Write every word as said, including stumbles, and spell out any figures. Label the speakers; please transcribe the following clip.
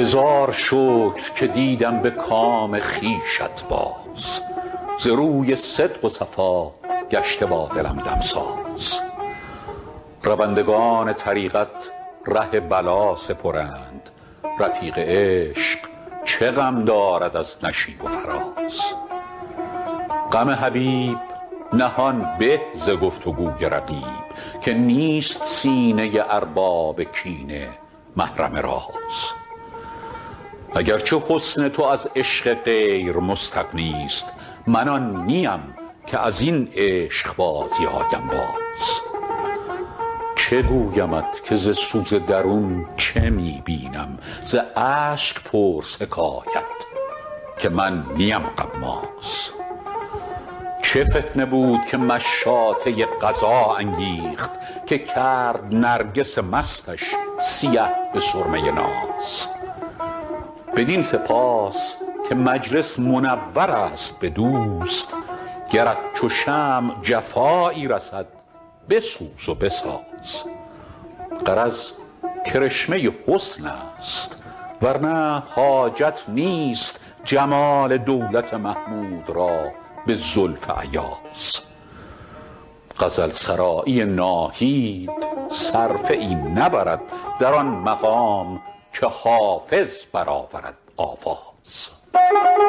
Speaker 1: هزار شکر که دیدم به کام خویشت باز، ز روی صدق و صفا گشته با دلم دمساز. روندگان طریقت ره بلا سپرند، رفیق عشق چه غم دارد از نشیب و فراز. غم حبیب نهان به ز گفت و گوی رقیب، که نیست سینه ارباب کینه محرم راز. اگرچه حسن تو از عشق غیر مستغنی است، من آن نیم که از این عشق بازی آیم باز. چه گویمت که ز سوز درون چه می بینم، ز اشک پرس حکایت که من نیم غماز. چه فتنه بود که مشاطه قضا انگیخت، که کرد نرگس مستش سیه به سرمه ناز. بدین سپاس که مجلس منور است به دوست، گرت چو شمع جفایی رسد بسوز و بساز. غرض کرشمه حسن است، ورنه حاجت نیست جمال دولت محمود را به زلف ایاز. غزل سرایی ناهید صرفه ای نبرد، در آن مقام که حافظ برآورد آواز.